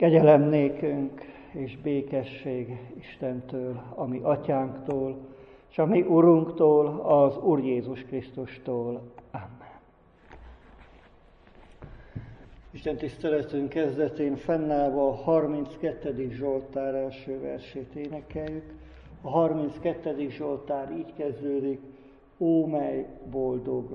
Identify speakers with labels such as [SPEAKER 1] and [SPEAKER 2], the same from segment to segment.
[SPEAKER 1] Kegyelem nékünk és békesség Istentől, a mi atyánktól, és a mi Urunktól, az Úr Jézus Krisztustól. Amen. Isten tiszteletünk kezdetén fennállva a 32. Zsoltár első versét énekeljük. A 32. Zsoltár így kezdődik: Ó, mely boldog!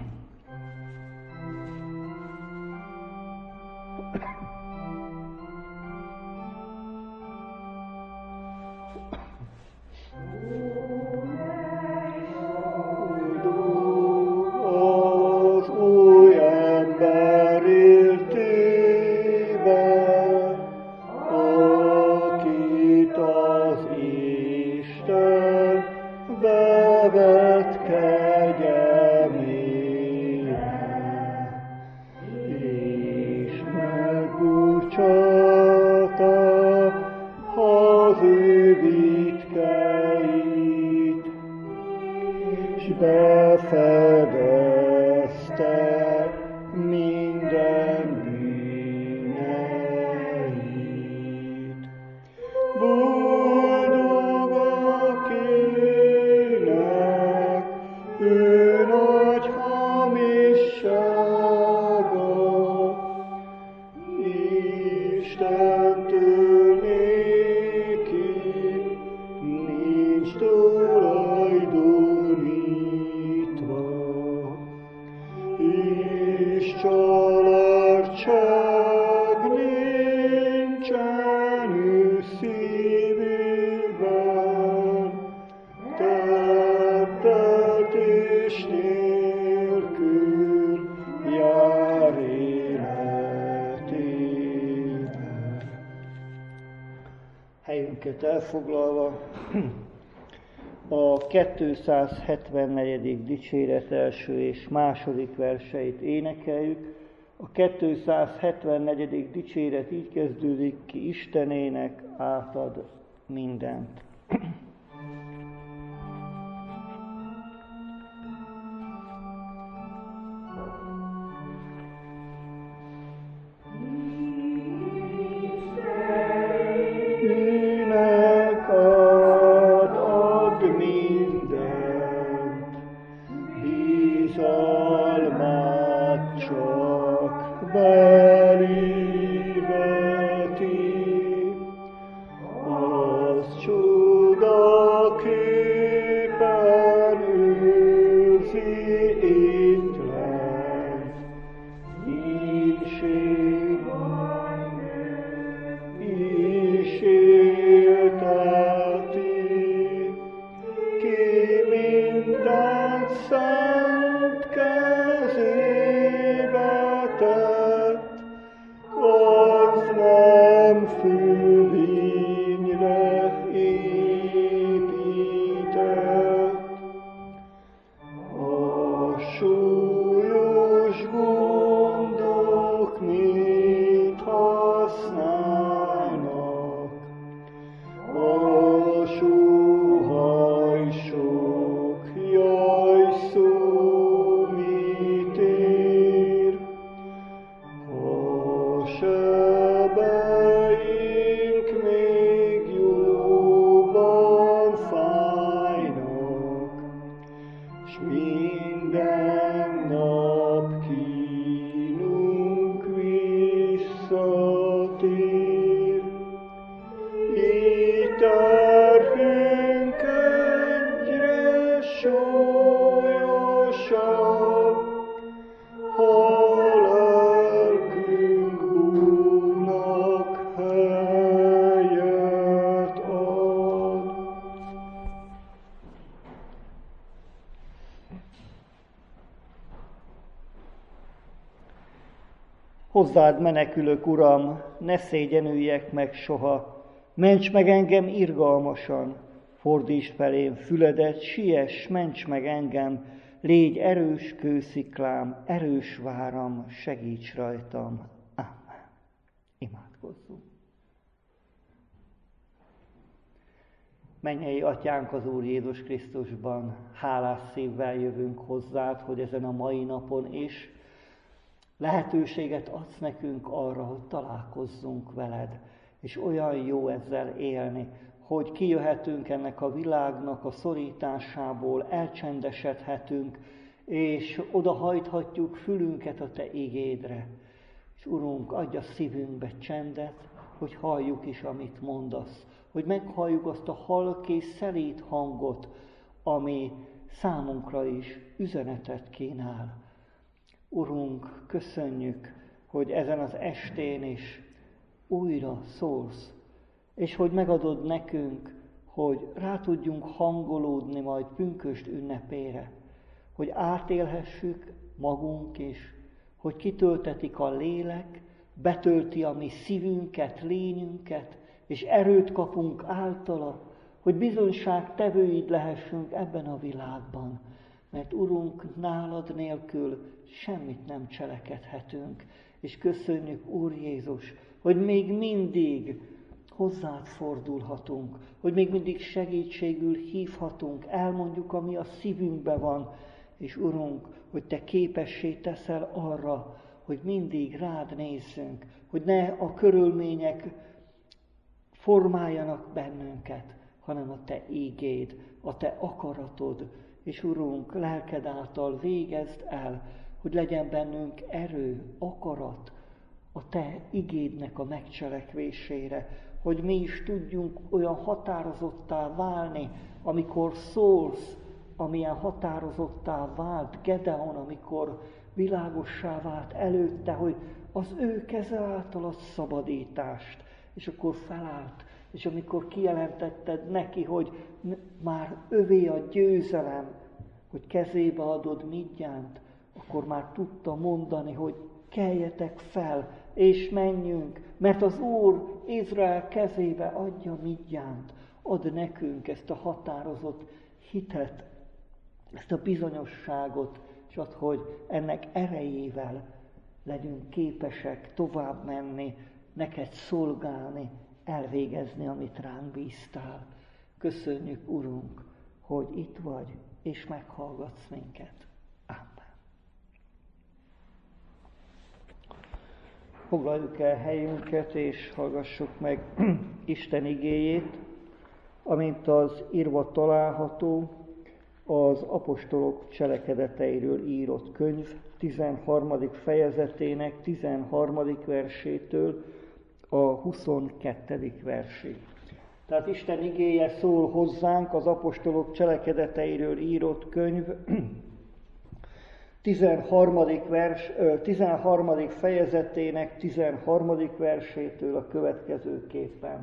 [SPEAKER 1] Elfoglalva a 274. dicséret első és második verseit énekeljük. A 274. dicséret így kezdődik: Ki Istenének átad mindent. Hozzád menekülök, Uram, ne szégyenüljek meg soha, ments meg engem irgalmasan, fordítsd felém füledet, siess, ments meg engem, légy erős kősziklám, erős váram, segíts rajtam. Amen. Imádkozzunk. Mennyei Atyánk az Úr Jézus Krisztusban, hálás szívvel jövünk hozzád, hogy ezen a mai napon is lehetőséget adsz nekünk arra, hogy találkozzunk veled, és olyan jó ezzel élni, hogy kijöhetünk ennek a világnak a szorításából, elcsendesedhetünk, és odahajthatjuk fülünket a Te igédre. És Urunk, adj a szívünkbe csendet, hogy halljuk is, amit mondasz, hogy meghalljuk azt a halk és szelíd hangot, ami számunkra is üzenetet kínál. Urunk, köszönjük, hogy ezen az estén is újra szólsz, és hogy megadod nekünk, hogy rá tudjunk hangolódni majd pünkösd ünnepére, hogy átélhessük magunk is, hogy kitöltetik a lélek, betölti a mi szívünket, lényünket, és erőt kapunk általa, hogy bizonyságtevőid lehessünk ebben a világban. Mert Urunk, nálad nélkül semmit nem cselekedhetünk. És köszönjük, Úr Jézus, hogy még mindig hozzád fordulhatunk, hogy még mindig segítségül hívhatunk, elmondjuk, ami a szívünkben van, és Urunk, hogy Te képessé teszel arra, hogy mindig rád nézzünk, hogy ne a körülmények formáljanak bennünket, hanem a Te ígéd, a Te akaratod, és Urunk, lelked által végezd el, hogy legyen bennünk erő, akarat a Te igédnek a megcselekvésére, hogy mi is tudjunk olyan határozottá válni, amikor szólsz, amilyen határozottá vált Gedeon, amikor világossá vált előtte, hogy az ő keze által a szabadítást, és akkor felállt, és amikor kijelentetted neki, hogy már övé a győzelem, hogy kezébe adod mindjárt, akkor már tudta mondani, hogy keljetek fel, és menjünk, mert az Úr Izrael kezébe adja mindjárt. Ad nekünk ezt a határozott hitet, ezt a bizonyosságot, és add, hogy ennek erejével legyünk képesek tovább menni, neked szolgálni, elvégezni, amit ránk bíztál. Köszönjük, Urunk, hogy itt vagy, és meghallgatsz minket. Amen. Foglaljuk el helyünket, és hallgassuk meg Isten igéjét, amint az írva található az apostolok cselekedeteiről írott könyv 13. fejezetének 13. versétől a 22. versig. Tehát Isten igéje szól hozzánk az apostolok cselekedeteiről írott könyv 13. fejezetének 13. versétől a következőképpen.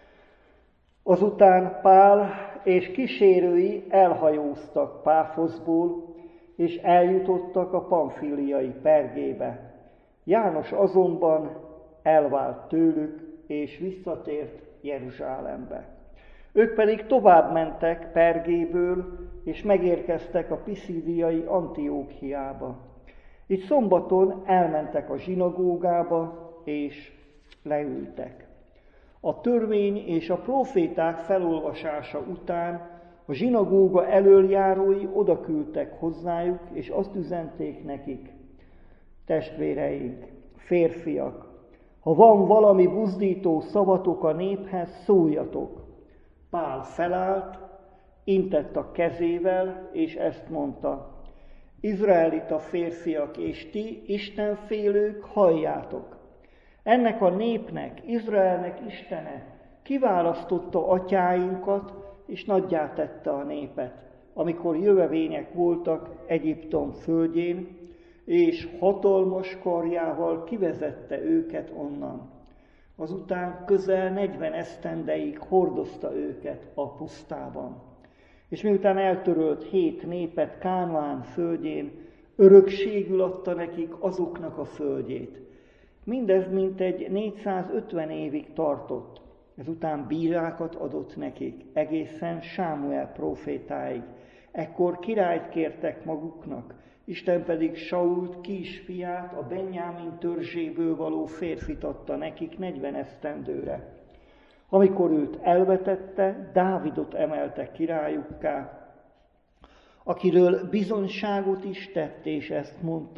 [SPEAKER 1] Azután Pál és kísérői elhajóztak Páfoszból, és eljutottak a pamfíliai Pergébe. János azonban elvált tőlük, és visszatért Jeruzsálembe. Ők pedig tovább mentek Pergéből, és megérkeztek a piszídiai Antiókiába. Így szombaton elmentek a zsinagógába, és leültek. A törvény és a próféták felolvasása után a zsinagóga elöljárói odaküldtek hozzájuk, és azt üzenték nekik: testvéreink, férfiak, ha van valami buzdító szavatok a néphez, szóljatok. Pál felállt, intett a kezével, és ezt mondta: izraelita férfiak és ti, istenfélők, halljátok! Ennek a népnek, Izraelnek Istene kiválasztotta atyáinkat, és nagyjá tette a népet, amikor jövevények voltak Egyiptom földjén, és hatalmas karjával kivezette őket onnan. Azután közel 40 esztendeig hordozta őket a pusztában. És miután eltörölt 7 népet Kánaán földjén, örökségül adta nekik azoknak a földjét. Mindez mintegy 450 évig tartott. Ezután bírákat adott nekik, egészen Sámuel prófétáig. Ekkor királyt kértek maguknak, Isten pedig Sault kisfiát, a Benjámin törzséből való férfit adta nekik 40 esztendőre. Amikor őt elvetette, Dávidot emelte királyukká, akiről bizonyságot is tett, és ezt mondta,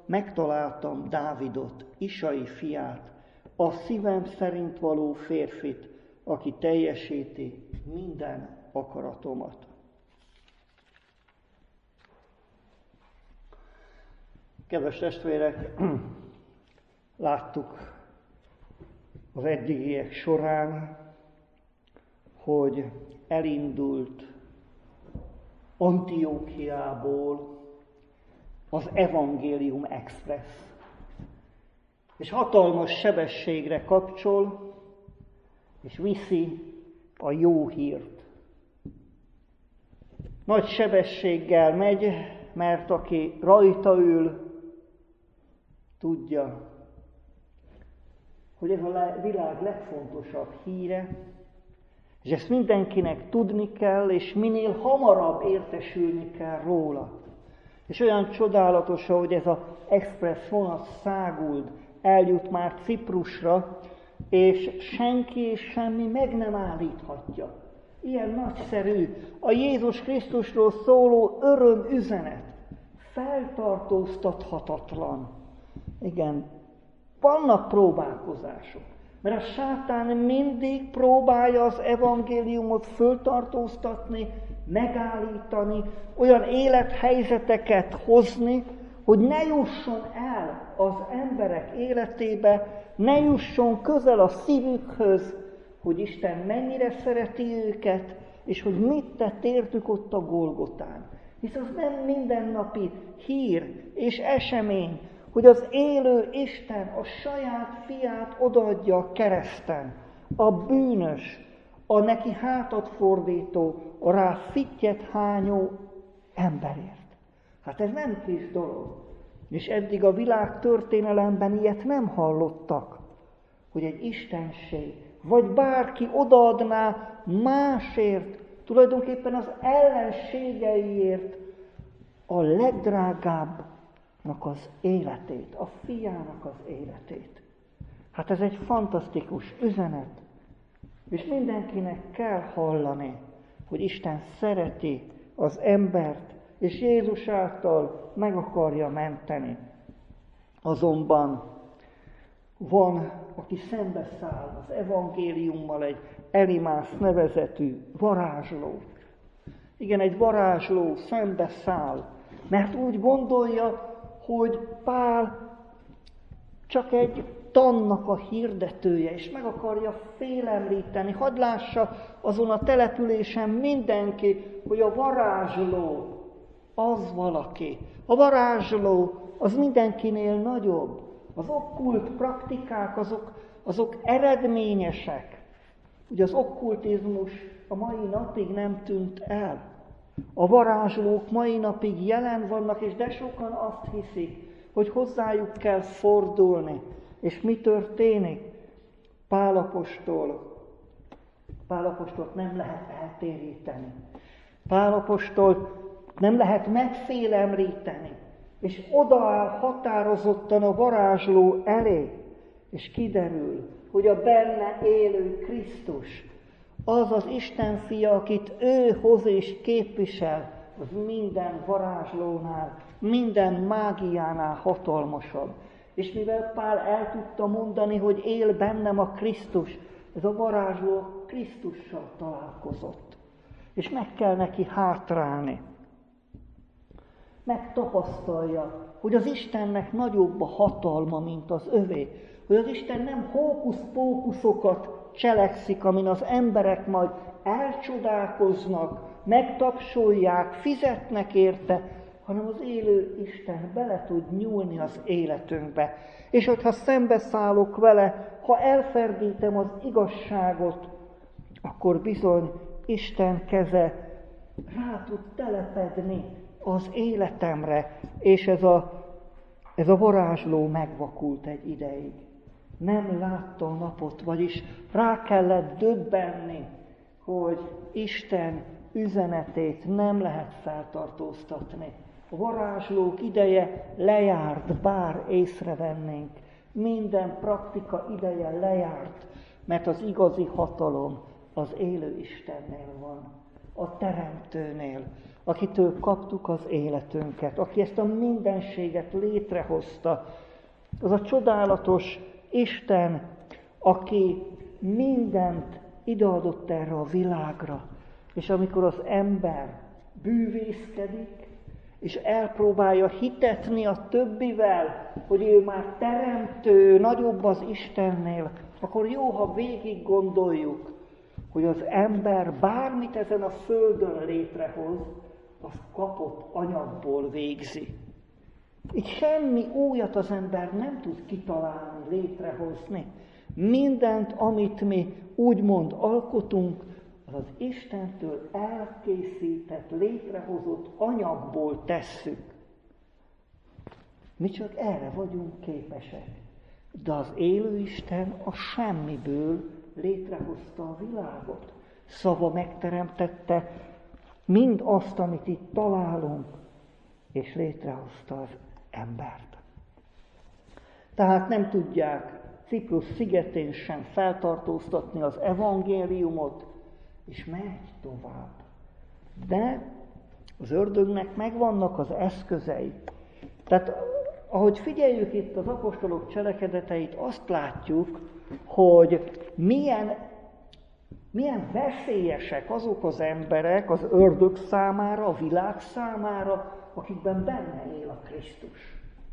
[SPEAKER 1] megtaláltam Dávidot, Isai fiát, a szívem szerint való férfit, aki teljesíti minden akaratomat. Kedves testvérek, láttuk az eddigiek során, hogy elindult Antiókiából az Evangélium Express, és hatalmas sebességre kapcsol, és viszi a jó hírt. Nagy sebességgel megy, mert aki rajta ül, tudja, hogy ez a világ legfontosabb híre, és ezt mindenkinek tudni kell, és minél hamarabb értesülni kell róla. És olyan csodálatos, hogy ez az express vonat száguld, eljut már Ciprusra, és senki és semmi meg nem állíthatja. Ilyen nagyszerű a Jézus Krisztusról szóló örömüzenet, feltartóztathatatlan. Igen, vannak próbálkozások, mert a sátán mindig próbálja az evangéliumot föltartóztatni, megállítani, olyan élethelyzeteket hozni, hogy ne jusson el az emberek életébe, ne jusson közel a szívükhöz, hogy Isten mennyire szereti őket, és hogy mit tett értük ott a Golgotán. Hisz az nem mindennapi hír és esemény, hogy az élő Isten a saját fiát odaadja a kereszten, a bűnös, a neki hátat fordító, a rá fittyet hányó emberért. Hát ez nem kis dolog. És eddig a világ történelemben ilyet nem hallottak, hogy egy istenség, vagy bárki odaadná másért, tulajdonképpen az ellenségeiért a legdrágábbnak az életét, a fiának az életét. Hát ez egy fantasztikus üzenet, és mindenkinek kell hallani, hogy Isten szereti az embert, és Jézus által meg akarja menteni. Azonban van, aki szembeszáll az evangéliummal, egy Elimász nevezetű varázsló. Igen, egy varázsló szembeszáll, mert úgy gondolja, hogy Pál csak egy tannak a hirdetője, és meg akarja félemlíteni. Hadd lássa azon a településen mindenki, hogy a varázsló az valaki. A varázsló az mindenkinél nagyobb. Az okkult praktikák azok eredményesek. Ugye az okkultizmus a mai napig nem tűnt el. A varázslók mai napig jelen vannak, és de sokan azt hiszik, hogy hozzájuk kell fordulni. És mi történik? Pál apostolt nem lehet eltéríteni. Pál apostolt nem lehet megfélemlíteni. És odaáll határozottan a varázsló elé, és kiderül, hogy a benne élő Krisztus, az az Isten fia, akit ő hoz és képvisel, az minden varázslónál, minden mágiánál hatalmasabb. És mivel Pál el tudta mondani, hogy él bennem a Krisztus, ez a varázsló Krisztussal találkozott. És meg kell neki hátrálni. Megtapasztalja, hogy az Istennek nagyobb a hatalma, mint az övé. Hogy az Isten nem hókusz-pókuszokat cselekszik, amin az emberek majd elcsodálkoznak, megtapsolják, fizetnek érte, hanem az élő Isten bele tud nyúlni az életünkbe. És hogyha szembeszállok vele, ha elferdítem az igazságot, akkor bizony Isten keze rá tud telepedni az életemre, és ez a varázsló megvakult egy ideig. Nem látta a napot, vagyis rá kellett döbbenni, hogy Isten üzenetét nem lehet feltartóztatni. A varázslók ideje lejárt, bár észrevennénk. Minden praktika ideje lejárt, mert az igazi hatalom az élő Istennél van, a Teremtőnél, akitől kaptuk az életünket, aki ezt a mindenséget létrehozta. Az a csodálatos Isten, aki mindent ideadott erre a világra. És amikor az ember bűvészkedik, és elpróbálja hitetni a többivel, hogy ő már teremtő, nagyobb az Istennél, akkor jó, ha végig gondoljuk, hogy az ember bármit ezen a földön létrehoz, azt kapott anyagból végzi. Így semmi újat az ember nem tud kitalálni, létrehozni. Mindent, amit mi úgymond alkotunk, az az Istentől elkészített, létrehozott anyagból tesszük. Mi csak erre vagyunk képesek. De az élő Isten a semmiből létrehozta a világot. Szava megteremtette mind azt, amit itt találunk, és létrehozta az embert. Tehát nem tudják Ciprus szigetén sem feltartóztatni az evangéliumot, és megy tovább. De az ördögnek megvannak az eszközei. Tehát ahogy figyeljük itt az apostolok cselekedeteit, azt látjuk, hogy milyen veszélyesek azok az emberek az ördög számára, a világ számára, akikben benne él a Krisztus.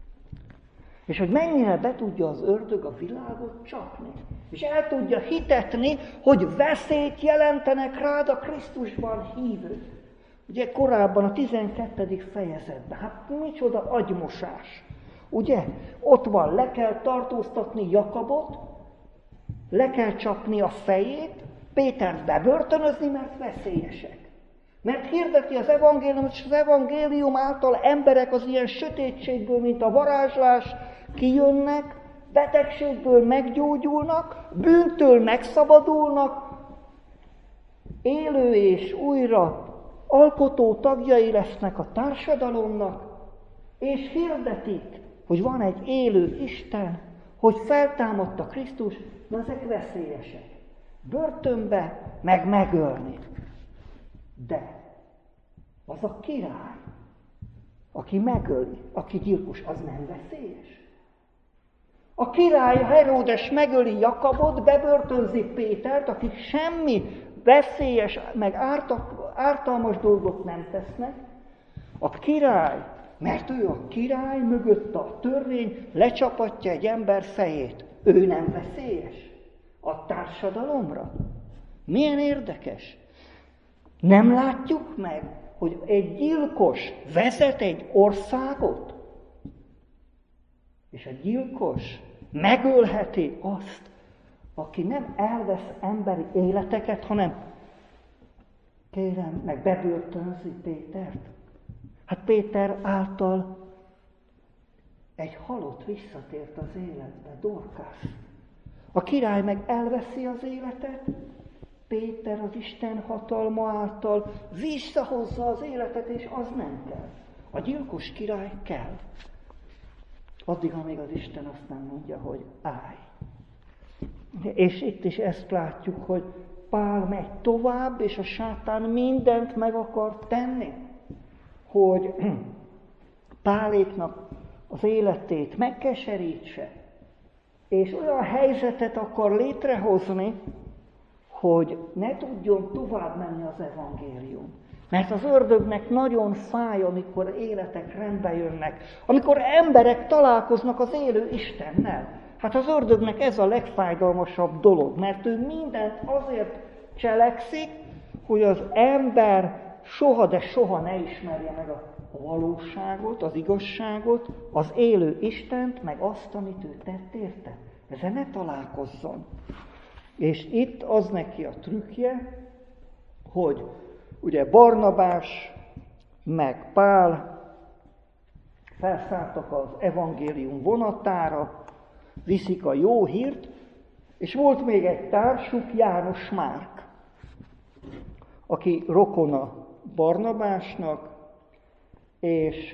[SPEAKER 1] És hogy mennyire be tudja az ördög a világot csapni. És el tudja hitetni, hogy veszélyt jelentenek rád a Krisztusban hívők. Ugye korábban a 12. fejezetben, hát micsoda agymosás. Ugye, ott van, le kell tartóztatni Jakabot, le kell csapni a fejét, Pétert bebörtönözni, mert veszélyesek. Mert hirdeti az evangéliumot, és az evangélium által emberek az ilyen sötétségből, mint a varázslás, kijönnek, betegségből meggyógyulnak, bűntől megszabadulnak, élő és újra alkotó tagjai lesznek a társadalomnak, és hirdetik, hogy van egy élő Isten, hogy feltámadta Krisztus, de ezek veszélyesek. Börtönbe, meg megölni. De az a király, aki megöli, aki gyilkos, az nem veszélyes. A király Heródes megöli Jakabot, bebörtönzi Pétert, akik semmi veszélyes, meg ártalmas dolgot nem tesznek. A király, mert ő a király, mögött a törvény, lecsapatja egy ember fejét. Ő nem veszélyes a társadalomra. Milyen érdekes. Nem látjuk meg, hogy egy gyilkos vezet egy országot, és a gyilkos megölheti azt, aki nem elvesz emberi életeket, hanem kérem, meg bebörtönzi Pétert. Hát Péter által egy halott visszatért az életbe, Dorkász. A király meg elveszi az életet, Péter az Isten hatalma által visszahozza az életet, és az nem kell. A gyilkos király kell. Addig, amíg az Isten azt nem mondja, hogy állj. És itt is ezt látjuk, hogy Pál megy tovább, és a sátán mindent meg akar tenni, hogy Páléknak az életét megkeserítse, és olyan helyzetet akar létrehozni, hogy ne tudjon tovább menni az evangélium. Mert az ördögnek nagyon fáj, amikor életek rendbe jönnek, amikor emberek találkoznak az élő Istennel. Hát az ördögnek ez a legfájdalmasabb dolog, mert ő mindent azért cselekszik, hogy az ember soha, de soha ne ismerje meg a valóságot, az igazságot, az élő Istent, meg azt, amit ő tett érte. Ezzel ne találkozzon. És itt az neki a trükkje, hogy ugye Barnabás meg Pál felszálltak az evangélium vonatára, viszik a jó hírt, és volt még egy társuk, János Márk, aki rokona Barnabásnak, és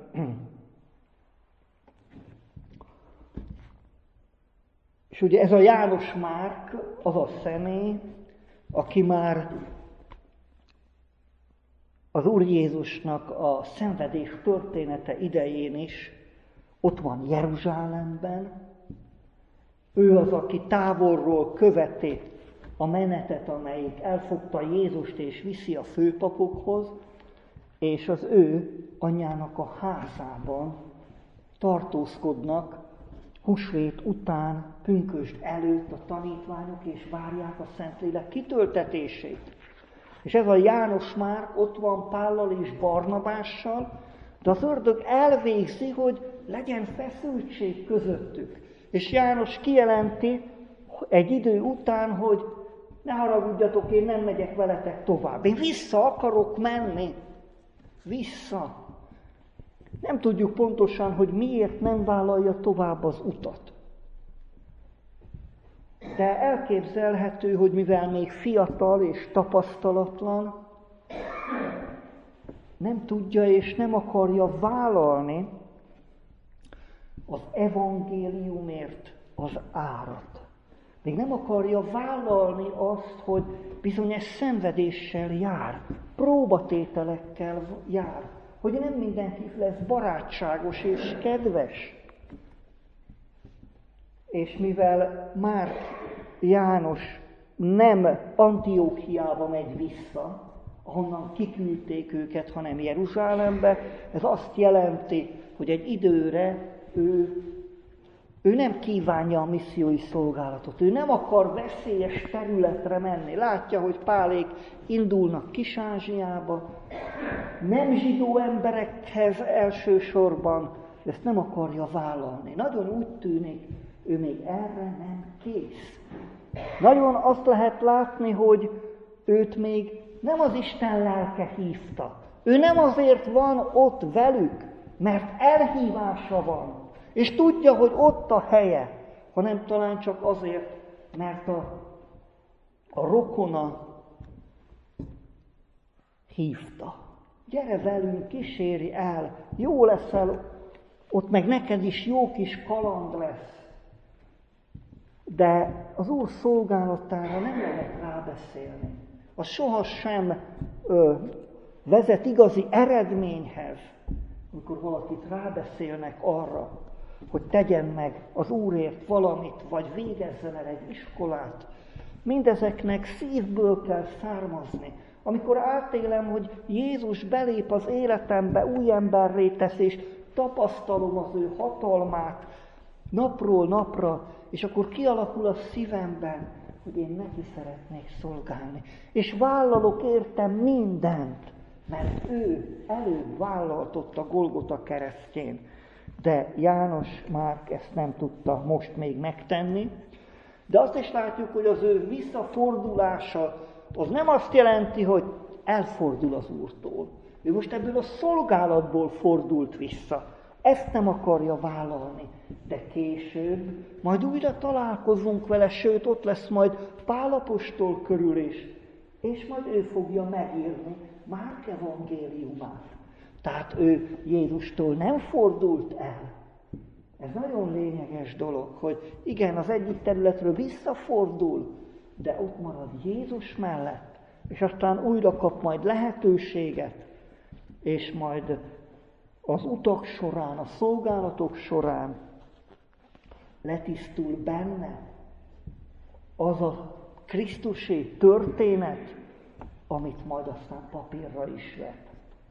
[SPEAKER 1] ugye ez a János Márk az a személy, aki már az Úr Jézusnak a szenvedés története idején is ott van Jeruzsálemben. Ő az, aki távolról követi a menetet, amelyik elfogta Jézust és viszi a főpapokhoz, és az ő anyjának a házában tartózkodnak húsvét után, pünkösd előtt a tanítványok, és várják a Szentlélek kitöltetését. És ez a János Márk ott van Pállal és Barnabással, de az ördög elvégzi, hogy legyen feszültség közöttük. És János kijelenti egy idő után, hogy ne haragudjatok, én nem megyek veletek tovább. Én vissza akarok menni. Vissza. Nem tudjuk pontosan, hogy miért nem vállalja tovább az utat. De elképzelhető, hogy mivel még fiatal és tapasztalatlan, nem tudja és nem akarja vállalni az evangéliumért az árat. Még nem akarja vállalni azt, hogy bizonyos szenvedéssel jár, próbatételekkel jár, hogy nem mindenki lesz barátságos és kedves. És mivel Márk János nem Antiókiába megy vissza, ahonnan kiküldték őket, hanem Jeruzsálembe, ez azt jelenti, hogy egy időre ő nem kívánja a missziói szolgálatot. Ő nem akar veszélyes területre menni. Látja, hogy Pálék indulnak Kis-Ázsiába, nem zsidó emberekhez elsősorban, de ezt nem akarja vállalni. Nagyon úgy tűnik, ő még erre nem kész. Nagyon azt lehet látni, hogy őt még nem az Isten lelke hívta. Ő nem azért van ott velük, mert elhívása van, és tudja, hogy ott a helye, hanem talán csak azért, mert a rokona hívta. Gyere velünk, kíséri el, jó leszel, ott meg neked is jó kis kaland lesz. De az Úr szolgálatára nem lehet rábeszélni. Az sohasem vezet igazi eredményhez, amikor valakit rábeszélnek arra, hogy tegyen meg az Úrért valamit, vagy végezzen el egy iskolát. Mindezeknek szívből kell származni. Amikor átélem, hogy Jézus belép az életembe, új emberré tesz, és tapasztalom az ő hatalmát napról napra, és akkor kialakul a szívemben, hogy én neki szeretnék szolgálni. És vállalok értem mindent, mert ő előbb vállaltott a Golgota keresztjén. De János Márk ezt nem tudta most még megtenni. De azt is látjuk, hogy az ő visszafordulása az nem azt jelenti, hogy elfordul az Úrtól. Ő most ebből a szolgálatból fordult vissza. Ezt nem akarja vállalni. De később majd újra találkozunk vele, sőt ott lesz majd Pál apostol körül is, és majd ő fogja megírni Márk evangéliumát. Tehát ő Jézustól nem fordult el. Ez nagyon lényeges dolog, hogy igen, az egyik területről visszafordul, de ott marad Jézus mellett, és aztán újra kap majd lehetőséget, és majd az utak során, a szolgálatok során letisztul benne az a krisztusi történet, amit majd aztán papírra is vet.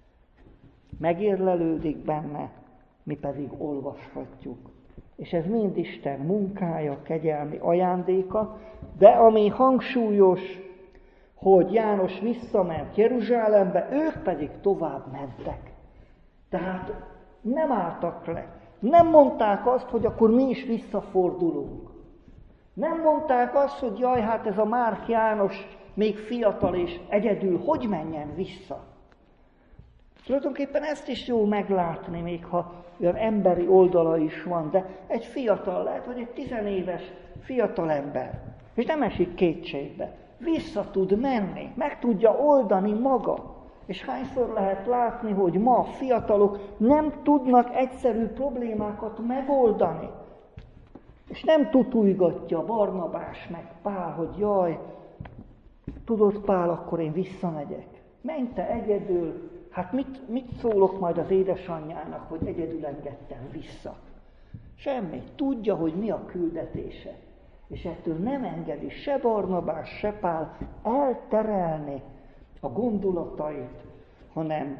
[SPEAKER 1] Megérlelődik benne, mi pedig olvashatjuk. És ez mind Isten munkája, kegyelmi ajándéka, de ami hangsúlyos, hogy János visszament Jeruzsálembe, ők pedig tovább mentek. Tehát nem álltak le. Nem mondták azt, hogy akkor mi is visszafordulunk. Nem mondták azt, hogy jaj, hát ez a Márk János még fiatal és egyedül, hogy menjen vissza. Tulajdonképpen ezt is jó meglátni, még ha olyan emberi oldala is van, de egy fiatal lehet, vagy egy 10 éves fiatal ember, és nem esik kétségbe. Vissza tud menni, meg tudja oldani maga. És hányszor lehet látni, hogy ma a fiatalok nem tudnak egyszerű problémákat megoldani. És nem tutujgatja Barnabás meg Pál, hogy jaj, tudod Pál, akkor én visszamegyek. Menj te egyedül, hát mit szólok majd az édesanyjának, hogy egyedül engedtem vissza? Semmi. Tudja, hogy mi a küldetése. És ettől nem engedi se Barnabás, se Pál elterelni a gondolatait, hanem,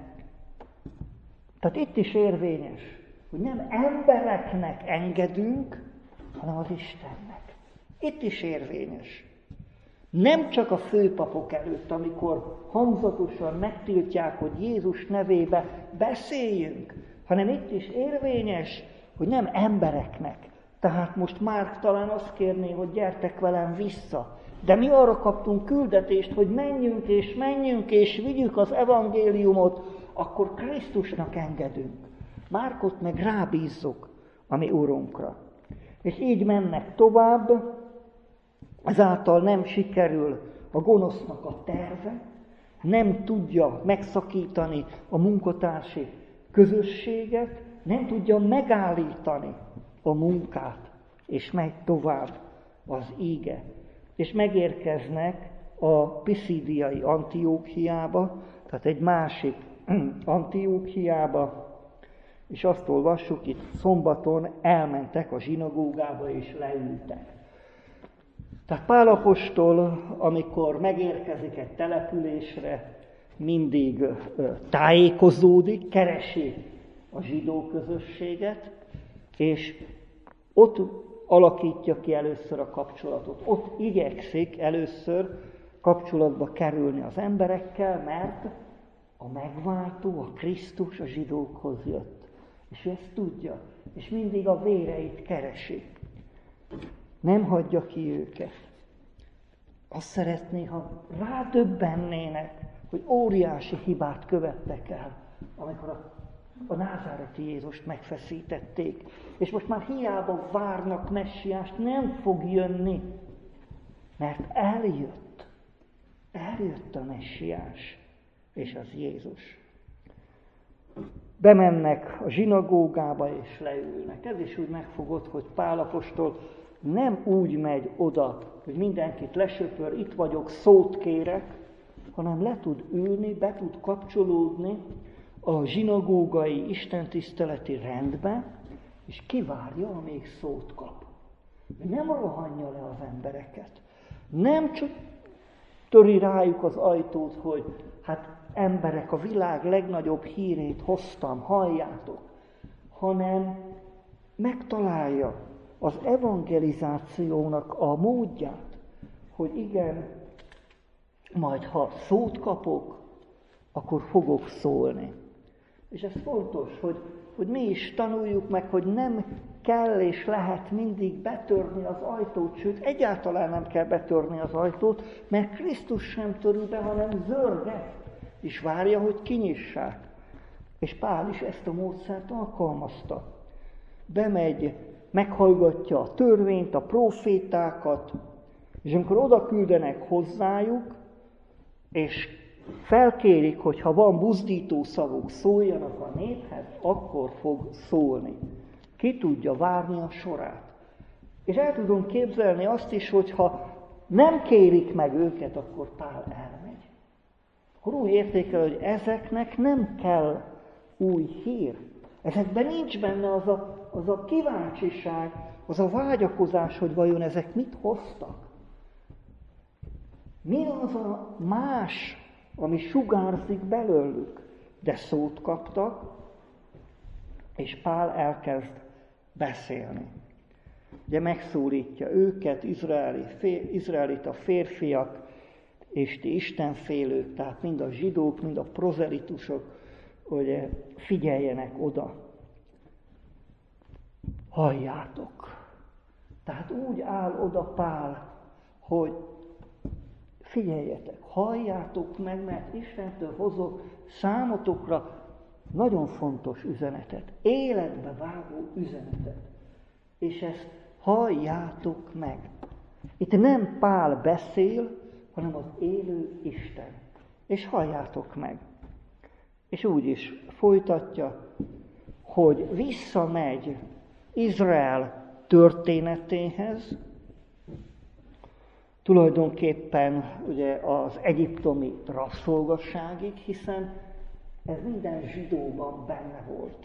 [SPEAKER 1] tehát itt is érvényes, hogy nem embereknek engedünk, hanem az Istennek. Itt is érvényes. Nem csak a főpapok előtt, amikor hangzatosan megtiltják, hogy Jézus nevébe beszéljünk, hanem itt is érvényes, hogy nem embereknek. Tehát most Márk talán azt kérné, hogy gyertek velem vissza. De mi arra kaptunk küldetést, hogy menjünk és vigyük az evangéliumot, akkor Krisztusnak engedünk. Márkot meg rábízzuk a mi Urunkra. És így mennek tovább, ezáltal nem sikerül a gonosznak a terve, nem tudja megszakítani a munkatársi közösséget, nem tudja megállítani a munkát, és megy tovább az íge. És megérkeznek a Pisidiai Antiókiába, tehát egy másik Antiókiába, és azt olvassuk, itt szombaton elmentek a zsinagógába és leültek. Tehát Pál apostol, amikor megérkezik egy településre, mindig tájékozódik, keresi a zsidó közösséget, és ott alakítja ki először a kapcsolatot. Ott igyekszik először kapcsolatba kerülni az emberekkel, mert a megváltó, a Krisztus a zsidókhoz jött. És ő ezt tudja, és mindig a véreit keresi. Nem hagyja ki őket. Azt szeretné, ha rádöbbennének, hogy óriási hibát követtek el, amikor a názáreti Jézust megfeszítették. És most már hiába várnak messiást, nem fog jönni, mert eljött. Eljött a messiás, és az Jézus. Bemennek a zsinagógába és leülnek. Ez is úgy megfogott, hogy Pál apostol nem úgy megy oda, hogy mindenkit lesöpör, itt vagyok, szót kérek, hanem le tud ülni, be tud kapcsolódni a zsinagógai istentiszteleti rendbe, és kivárja, amíg szót kap. Nem rohanja le az embereket. Nem csak töri rájuk az ajtót, hogy hát emberek, a világ legnagyobb hírét hoztam, halljátok, hanem megtalálja az evangelizációnak a módját, hogy igen, majd ha szót kapok, akkor fogok szólni. És ez fontos, hogy mi is tanuljuk meg, hogy nem kell és lehet mindig betörni az ajtót, sőt, egyáltalán nem kell betörni az ajtót, mert Krisztus sem törül be, hanem zörget, és várja, hogy kinyissák. És Pál is ezt a módszert alkalmazta. Bemegy, meghallgatja a törvényt, a profétákat, és amikor oda küldenek hozzájuk, és felkérik, hogy ha van buzdító szavuk, szóljanak a néphez, akkor fog szólni. Ki tudja várni a sorát. És el tudom képzelni azt is, hogy ha nem kérik meg őket, akkor Pál elmegy. Akkor úgy értékel, hogy ezeknek nem kell új hír. Ezekben nincs benne az a kíváncsiság, az a vágyakozás, hogy vajon ezek mit hoztak. Mi az a más, ami sugárzik belőlük? De szót kaptak, és Pál elkezd beszélni. Ugye megszólítja őket, izraelita férfiak, és ti istenfélők, tehát mind a zsidók, mind a prozelitusok, hogy figyeljenek oda. Halljátok. Tehát úgy áll oda Pál, hogy figyeljetek, halljátok meg, mert Istentől hozok számotokra nagyon fontos üzenetet, életbe vágó üzenetet. És ezt halljátok meg. Itt nem Pál beszél, hanem az élő Isten. És halljátok meg. És úgy is folytatja, hogy visszamegy Izrael történetéhez, tulajdonképpen ugye az egyiptomi rabszolgasságig, hiszen Ez minden zsidóban benne volt.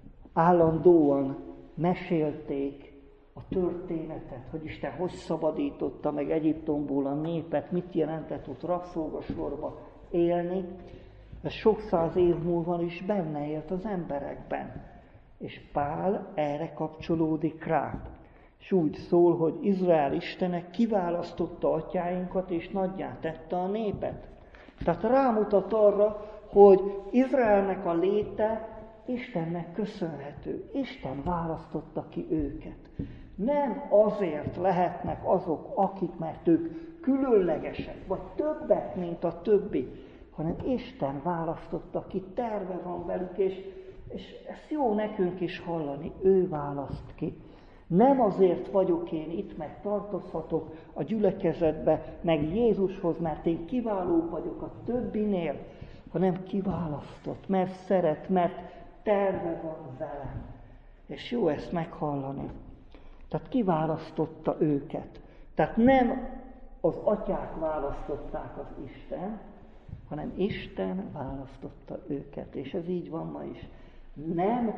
[SPEAKER 1] Állandóan mesélték a történetet, hogy Isten hogy szabadította meg Egyiptomból a népet, mit jelentett ott rabszolgasorba élni. Ez sok száz év múlva is benne élt az emberekben. És Pál erre kapcsolódik rá. És úgy szól, hogy Izrael Istene kiválasztotta atyáinkat, és nagyjá tette a népet. Tehát rámutat arra, hogy Izraelnek a léte Istennek köszönhető. Isten választotta ki őket. Nem azért lehetnek azok, akik, mert ők különlegesek, vagy többek, mint a többi, hanem Isten választotta ki, terve van velük, és ezt jó nekünk is hallani, ő választ ki. Nem azért vagyok én itt, meg tartozhatok a gyülekezetbe, meg Jézushoz, mert én kiváló vagyok a többinél, hanem kiválasztott, mert szeret, mert terve van velem. És jó ezt meghallani. Tehát kiválasztotta őket. Tehát nem az atyák választották az Isten, hanem Isten választotta őket. És ez így van ma is. Nem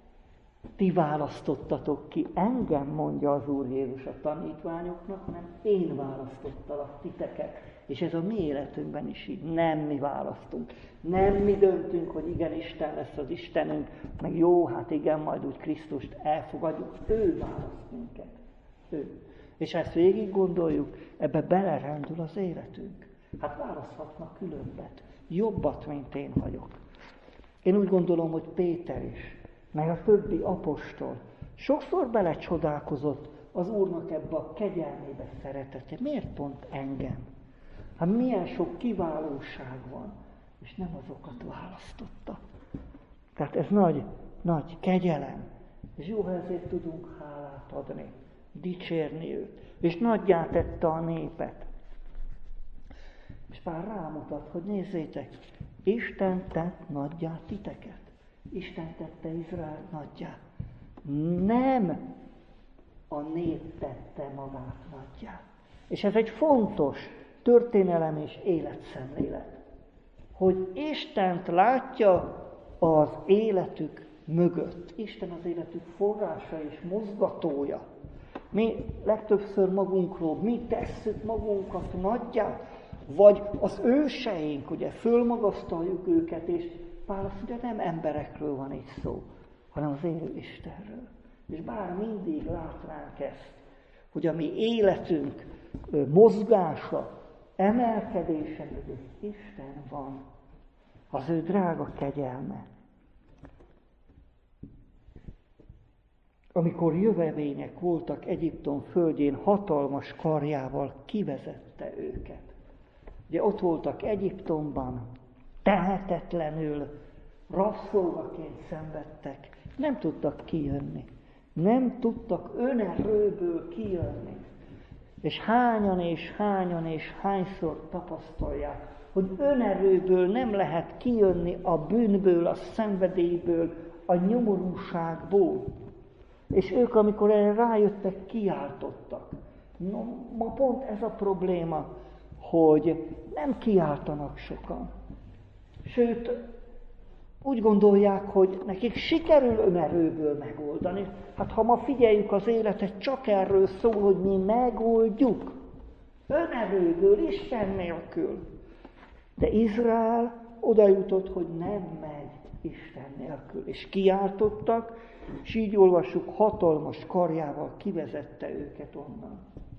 [SPEAKER 1] ti választottatok ki engem, mondja az Úr Jézus a tanítványoknak, hanem én választottalak titeket. És ez a mi életünkben is így. Nem mi választunk. Nem mi döntünk, hogy igen, Isten lesz az Istenünk, meg jó, hát igen, majd úgy Krisztust elfogadjuk. Ő választ minket. Ő. És ezt végig gondoljuk, ebbe belerendül az életünk. Hát választhatnak különbet. Jobbat, mint én vagyok. Én úgy gondolom, hogy Péter is, meg a többi apostol sokszor belecsodálkozott az Úrnak ebbe a kegyelmébe, szeretete. Miért pont engem? Hát milyen sok kiválóság van, és nem azokat választotta. Tehát ez nagy, nagy kegyelem. És jó, ha ezért tudunk hálát adni, dicsérni őt. És nagyjá tette a népet. És Pál rámutat, hogy nézzétek, Isten tett nagyjá titeket. Isten tette Izrael nagyjá. Nem a nép tette magát nagyjá. És ez egy fontos történelem és életszemlélet. Hogy Istent látja az életük mögött. Isten az életük forrása és mozgatója. Mi legtöbbször magunkról, mi tesszük magunkat nagyjá, vagy az őseink, ugye fölmagasztaljuk őket, és Pál azt mondja, nem emberekről van itt szó, hanem az élő Istenről. És bár mindig lát ránk ezt, hogy a mi életünk mozgása, emelkedése mögött Isten van, az ő drága kegyelme. Amikor jövevények voltak Egyiptom földjén, hatalmas karjával kivezette őket. Ugye ott voltak Egyiptomban, tehetetlenül, rabszolgaként szenvedtek, nem tudtak kijönni. Nem tudtak önerőből kijönni. És hányan és hányszor tapasztalják, hogy önerőből nem lehet kijönni a bűnből, a szenvedélyből, a nyomorúságból. És ők, amikor erre rájöttek, kiáltottak. No, ma pont ez a probléma, hogy nem kiáltanak sokan. Sőt, úgy gondolják, hogy nekik sikerül önerőből megoldani. Hát ha ma figyeljük az életet, csak erről szól, hogy mi megoldjuk. Önerőből, Isten nélkül. De Izrael oda jutott, hogy nem megy Isten nélkül. És kiáltottak, és így olvassuk, hatalmas karjával kivezette őket onnan.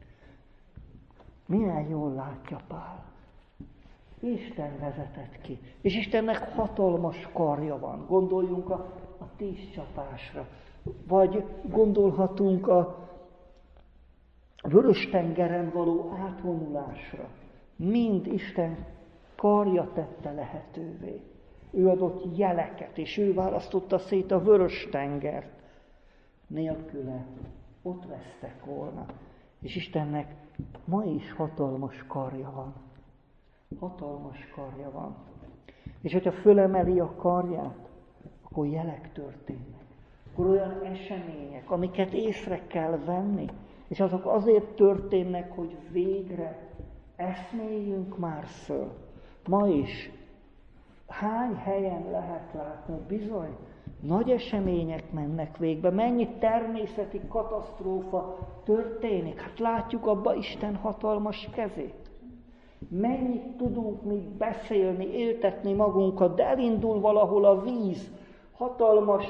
[SPEAKER 1] Milyen jól látja Pál. Isten vezetett ki. És Istennek hatalmas karja van. Gondoljunk a 10 csapásra. Vagy gondolhatunk a Vörös-tengeren való átvonulásra. Mind Isten karja tette lehetővé. Ő adott jeleket, és ő választotta szét a Vörös-tengert. Nélküle ott vesztek volna. És Istennek ma is hatalmas karja van. Hatalmas karja van. És hogyha fölemeli a karját, akkor jelek történnek. Akkor olyan események, amiket észre kell venni, és azok azért történnek, hogy végre eszméljünk már föl. Ma is hány helyen lehet látni, bizony, nagy események mennek végbe, mennyi természeti katasztrófa történik. Hát látjuk abba Isten hatalmas kezét. Mennyit tudunk mi beszélni, éltetni magunkat, de elindul valahol a víz, hatalmas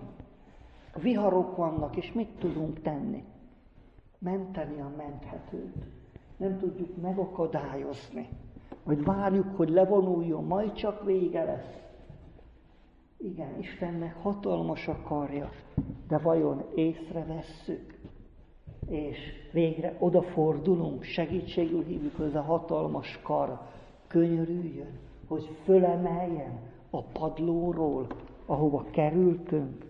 [SPEAKER 1] viharok vannak, és mit tudunk tenni? Menteni a menthetőt. Nem tudjuk megakadályozni. Majd várjuk, hogy levonuljon, majd csak vége lesz. Igen, Istennek hatalmas a karja, de vajon észrevesszük? És végre odafordulunk, segítségül hívjuk, hogy ez a hatalmas kar könyörüljön, hogy fölemeljen a padlóról, ahova kerültünk.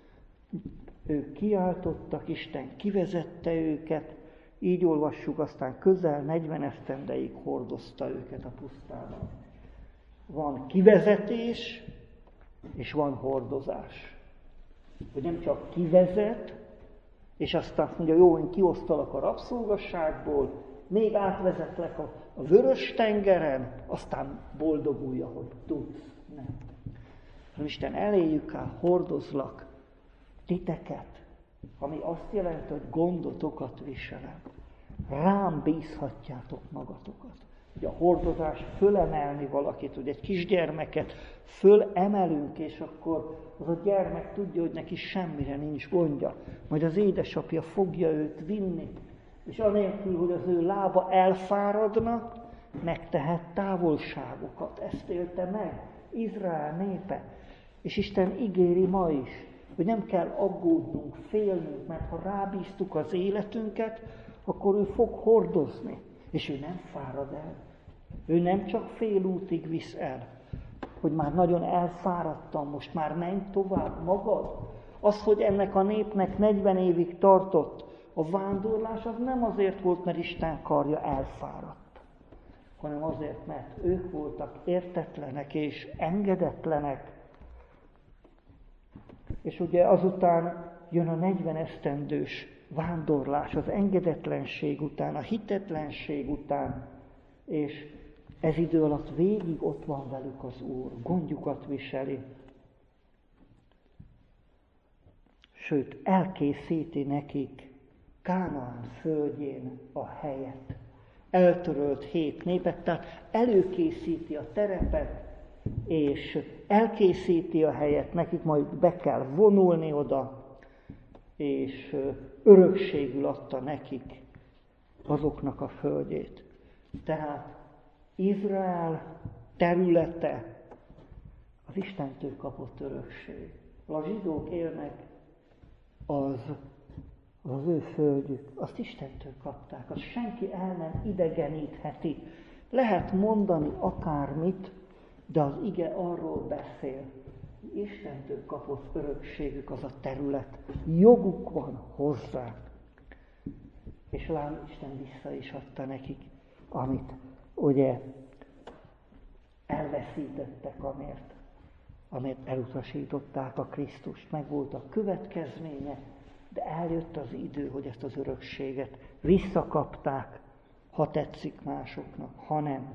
[SPEAKER 1] Ők kiáltottak, Isten kivezette őket, így olvassuk, aztán közel 40 esztendeig hordozta őket a pusztában. Van kivezetés, és van hordozás. Hogy nem csak kivezet, és aztán mondja, jó, én kiosztalak a rabszolgasságból, még átvezetlek a Vörös-tengeren, aztán boldogulj, ahogy tudsz. Nem. Isten eléjük áll, hordozlak titeket, ami azt jelenti, hogy gondotokat viselem. Rám bízhatjátok magatokat. Ugye a hordozás fölemelni valakit, ugye egy kisgyermeket fölemelünk, és akkor az a gyermek tudja, hogy neki semmire nincs gondja. Majd az édesapja fogja őt vinni, és anélkül, hogy az ő lába elfáradna, megtehet távolságokat. Ezt élte meg Izrael népe. És Isten ígéri ma is, hogy nem kell aggódnunk, félnünk, mert ha rábíztuk az életünket, akkor ő fog hordozni. És ő nem fárad el. Ő nem csak fél útig visz el, hogy már nagyon elfáradtam, most már menj tovább magad. Az, hogy ennek a népnek 40 évig tartott a vándorlás, az nem azért volt, mert Isten karja elfáradt, hanem azért, mert ők voltak értetlenek és engedetlenek. És ugye azután jön a 40 esztendős vándorlás, az engedetlenség után, a hitetlenség után, és ez idő alatt végig ott van velük az Úr, gondjukat viseli. Sőt, elkészíti nekik Kánaán földjén a helyet. Eltörölt 7 népet, tehát előkészíti a terepet, és elkészíti a helyet, nekik majd be kell vonulni oda, és örökségül adta nekik azoknak a földjét. Tehát Izrael területe az Istentől kapott örökség. A zsidók élnek, az ő földjük, azt Istentől kapták, azt senki el nem idegenítheti. Lehet mondani akármit, de az ige arról beszél, hogy Istentől kapott örökségük az a terület. Joguk van hozzá. És lám Isten vissza is adta nekik, amit ugye elveszítettek, amért elutasították a Krisztust. Meg volt a következménye, de eljött az idő, hogy ezt az örökséget visszakapták, ha tetszik másoknak, ha nem.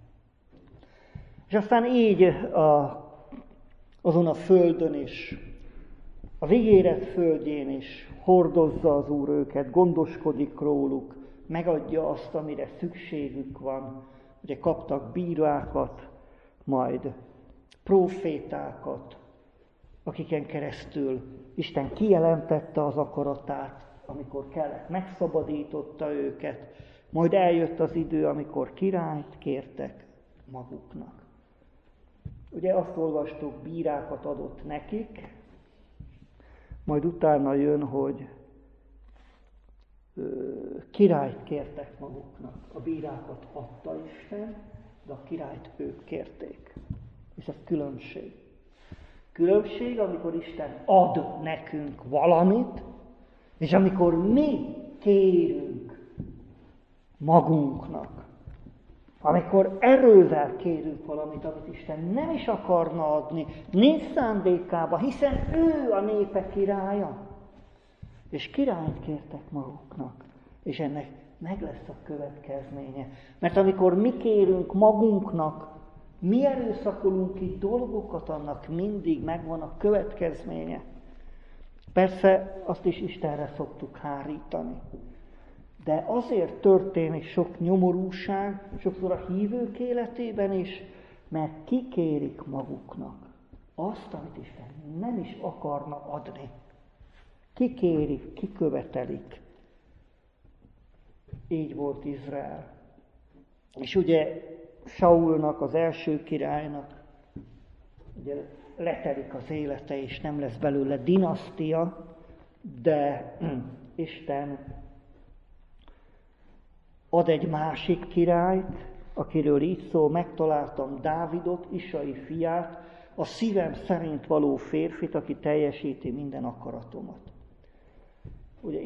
[SPEAKER 1] És aztán így azon a földön is, az ígéret földjén is hordozza az Úr őket, gondoskodik róluk, megadja azt, amire szükségük van. Ugye kaptak bírákat, majd prófétákat, akiken keresztül Isten kijelentette az akaratát, amikor kellett, megszabadította őket, majd eljött az idő, amikor királyt kértek maguknak. Ugye azt olvastuk, bírákat adott nekik, majd utána jön, hogy királyt kértek maguknak. A bírákat adta Isten, de a királyt ők kérték. És ez különbség. Különbség, amikor Isten ad nekünk valamit, és amikor mi kérünk magunknak. Amikor erővel kérünk valamit, amit Isten nem is akarna adni, nincs szándékában, hiszen ő a népe királya. És királyt kértek maguknak, és ennek meg lesz a következménye. Mert amikor mi kérünk magunknak, Mi erőszakolunk ki dolgokat, annak mindig megvan a következménye. Persze azt is Istenre szoktuk hárítani. De azért történik sok nyomorúság, sokszor a hívők életében is, mert kikérik maguknak azt, amit Isten nem is akarna adni. Kikérik, kikövetelik. Így volt Izrael. És ugye Saulnak, az első királynak ugye letelik az élete, és nem lesz belőle dinasztia, de Isten ad egy másik királyt, akiről így szól, megtaláltam Dávidot, Isai fiát, a szívem szerint való férfit, aki teljesíti minden akaratomat. Ugye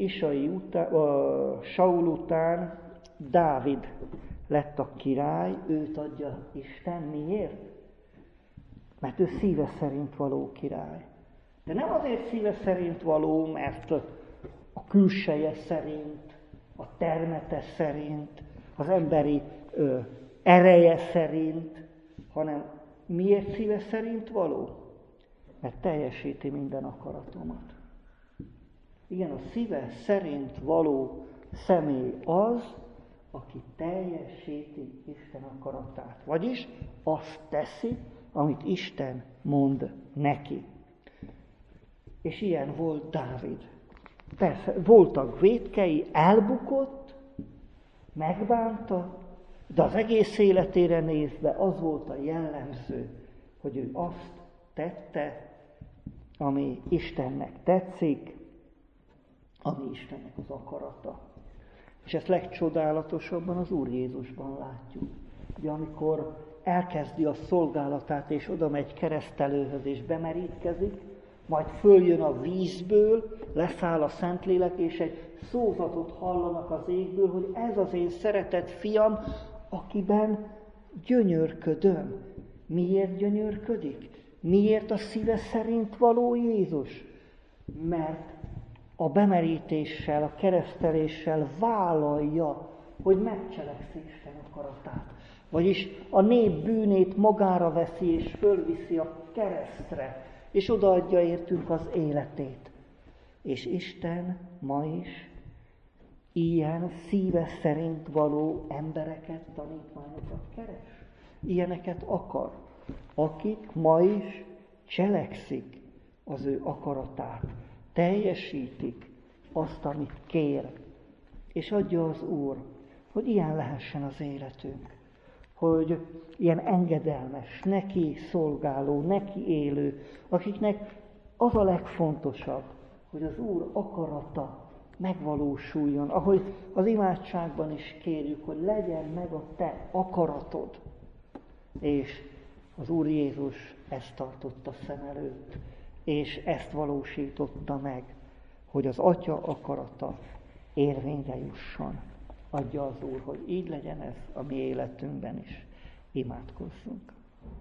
[SPEAKER 1] Saul után Dávid lett a király, őt adja Isten. Miért? Mert ő szíve szerint való király. De nem azért szíve szerint való, mert a külseje szerint, a termete szerint, az emberi ereje szerint, hanem miért szíve szerint való? Mert teljesíti minden akaratomat. Igen, a szíve szerint való személy az, aki teljesíti Isten akaratát. Vagyis azt teszi, amit Isten mond neki. És ilyen volt Dávid. Persze, voltak vétkei, elbukott, megbánta, de az egész életére nézve az volt a jellemző, hogy ő azt tette, ami Istennek tetszik, ami Istennek az akarata. És ezt legcsodálatosabban az Úr Jézusban látjuk. Ugye amikor elkezdi a szolgálatát, és oda megy keresztelőhöz, és bemerítkezik, majd följön a vízből, leszáll a Szentlélek, és egy szózatot hallanak az égből, hogy ez az én szeretett fiam, akiben gyönyörködöm. Miért gyönyörködik? Miért a szíve szerint való Jézus? Mert a bemerítéssel, a kereszteléssel vállalja, hogy megcselekszi Isten akaratát. Vagyis a nép bűnét magára veszi, és fölviszi a keresztre, és odaadja értünk az életét. És Isten ma is ilyen szíve szerint való embereket, tanítványokat keres. Ilyeneket akar, akik ma is cselekszik az ő akaratát, teljesítik azt, amit kér, és adja az Úr, hogy ilyen lehessen az életünk, hogy ilyen engedelmes, neki szolgáló, neki élő, akiknek az a legfontosabb, hogy az Úr akarata megvalósuljon, ahogy az imádságban is kérjük, hogy legyen meg a te akaratod. És az Úr Jézus ezt tartotta szem előtt, és ezt valósította meg, hogy az Atya akarata érvényre jusson. Adja az Úr, hogy így legyen ez a mi életünkben is. Imádkozzunk.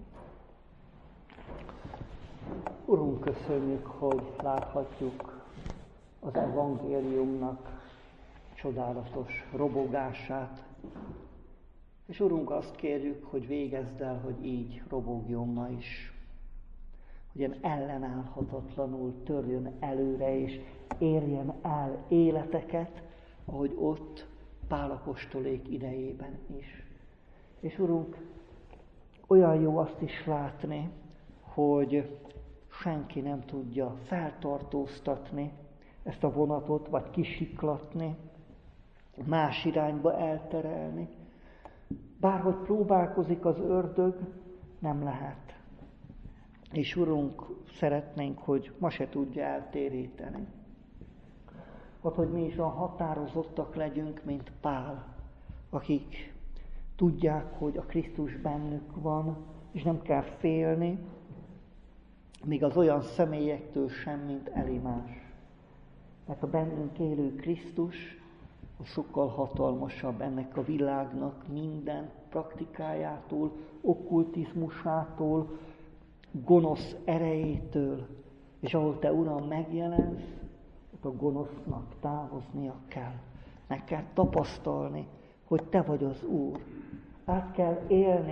[SPEAKER 1] Urunk, köszönjük, hogy láthatjuk az evangéliumnak csodálatos robogását. És Urunk, azt kérjük, hogy végezd el, hogy így robogjon ma is. Hogy ilyen ellenállhatatlanul törjön előre, és érjen el életeket, ahogy ott Pál apostolék idejében is. És Urunk, olyan jó azt is látni, hogy senki nem tudja feltartóztatni ezt a vonatot, vagy kisiklatni, más irányba elterelni. Bárhogy próbálkozik az ördög, nem lehet. És Urunk, szeretnénk, hogy ma se tudja eltéríteni. Hogy mi is olyan határozottak legyünk, mint Pál, akik tudják, hogy a Krisztus bennük van, és nem kell félni, még az olyan személyektől sem, mint Elimás. Mert a bennünk élő Krisztus az sokkal hatalmasabb ennek a világnak minden praktikájától, okkultizmusától, gonosz erejétől, és ahol te, Uram, megjelensz, ott a gonosznak távoznia kell. Meg kell tapasztalni, hogy te vagy az Úr. Át kell élni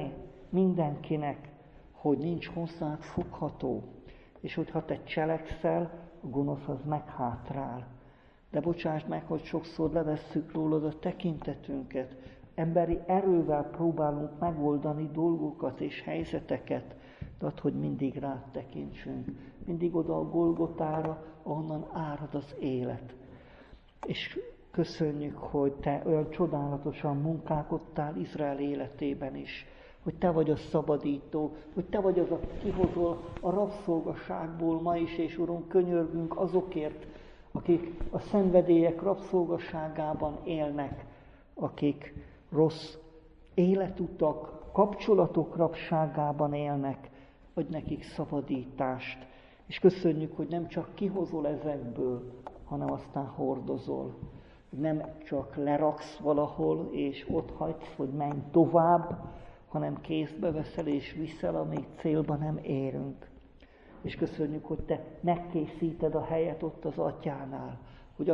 [SPEAKER 1] mindenkinek, hogy nincs hozzád fogható, és hogyha te cselekszel, a gonosz az meghátrál. De bocsásd meg, hogy sokszor levesszük rólad a tekintetünket, emberi erővel próbálunk megoldani dolgokat és helyzeteket, de hogy mindig rád tekintsünk, mindig oda a Golgotára, ahonnan árad az élet. És köszönjük, hogy te olyan csodálatosan munkálkodtál Izrael életében is, hogy te vagy a szabadító, hogy te vagy az, aki kihozol a rabszolgaságból ma is, és Urunk, könyörgünk azokért, akik a szenvedélyek rabszolgaságában élnek, akik rossz életutak, kapcsolatok rabságában élnek, adj nekik szabadítást. És köszönjük, hogy nem csak kihozol ezekből, hanem aztán hordozol. Nem csak leraksz valahol, és ott hagysz, hogy menj tovább, hanem kézbe veszel és viszel, amíg célba nem érünk. És köszönjük, hogy te megkészíted a helyet ott az atyánál, hogy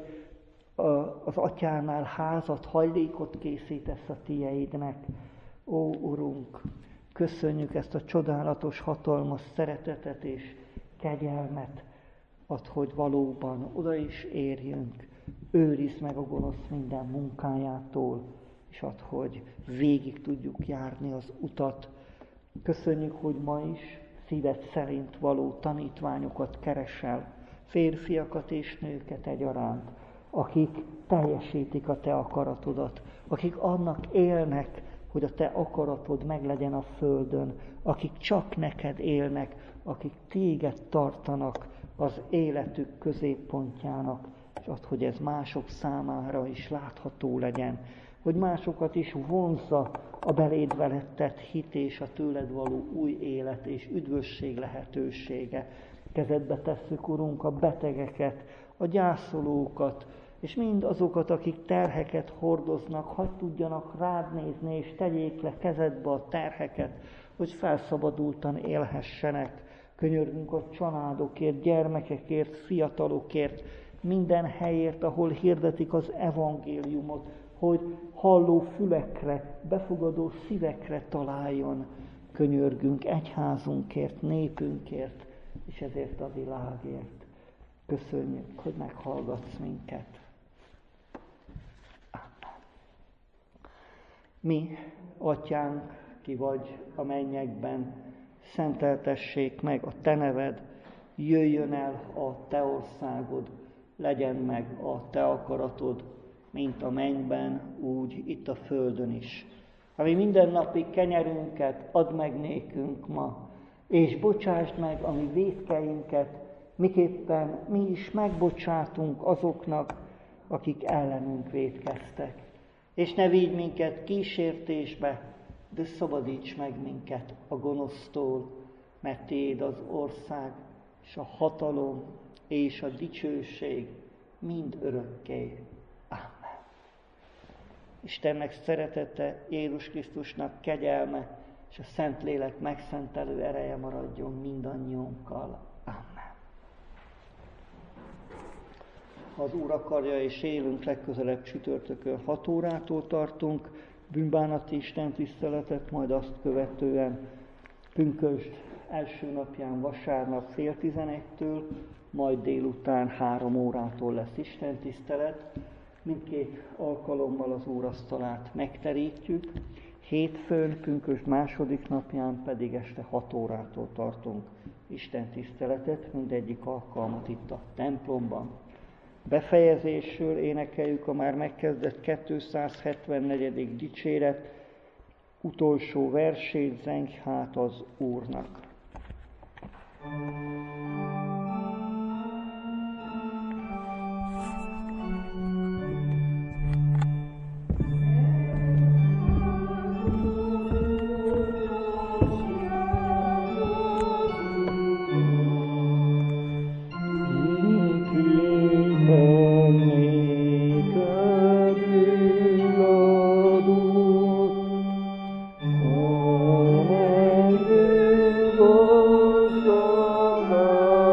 [SPEAKER 1] az atyánál házat, hajlékot készítesz a tieidnek. Ó, Urunk, köszönjük ezt a csodálatos, hatalmas szeretetet és kegyelmet, add, hogy valóban oda is érjünk. Őrizd meg a gonosz minden munkájától, és add, hogy végig tudjuk járni az utat. Köszönjük, hogy ma is szíved szerint való tanítványokat keresel, férfiakat és nőket egyaránt, akik teljesítik a te akaratodat, akik annak élnek, hogy a te akaratod meglegyen a földön, akik csak neked élnek, akik téged tartanak az életük középpontjának, és add, hogy ez mások számára is látható legyen, hogy másokat is vonzza a beléd veletett hit és a tőled való új élet és üdvösség lehetősége. Kezedbe tesszük, Urunk, a betegeket, a gyászolókat, és mind azokat, akik terheket hordoznak, hadd tudjanak rád nézni, és tegyék le kezedbe a terheket, hogy felszabadultan élhessenek. Könyörgünk a családokért, gyermekekért, fiatalokért, minden helyért, ahol hirdetik az evangéliumot, hogy halló fülekre, befogadó szívekre találjon. Könyörgünk egyházunkért, népünkért, és ezért a világért. Köszönjük, hogy meghallgatsz minket. Amen. Mi, Atyánk, ki vagy a mennyekben, szenteltessék meg a te neved, jöjjön el a te országod, legyen meg a te akaratod, mint a mennyben, úgy itt a földön is. Ami mindennapi kenyerünket add meg nékünk ma, és bocsásd meg a mi vétkeinket, miképpen mi is megbocsátunk azoknak, akik ellenünk vétkeztek. És ne vigy minket kísértésbe, de szabadíts meg minket a gonosztól, mert tiéd az ország, és a hatalom, és a dicsőség mind örökké. Amen. Istennek szeretete, Jézus Krisztusnak kegyelme, és a Szentlélek megszentelő ereje maradjon mindannyiunkkal. Amen. Ha az Úr akarja és élünk, legközelebb csütörtökön 6 órától tartunk bűnbánati istentiszteletet, majd azt követően pünkösd első napján vasárnap 10:30-től, majd délután 3 órától lesz istentisztelet. Mindkét alkalommal az úrasztalát megterítjük. Hétfőn, pünkösd második napján pedig este 6 órától tartunk istentiszteletet, mindegyik alkalmat itt a templomban. Befejezésről énekeljük a már megkezdett 274. dicséret utolsó versét, zengj hát az Úrnak.
[SPEAKER 2] Oh,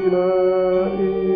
[SPEAKER 2] ille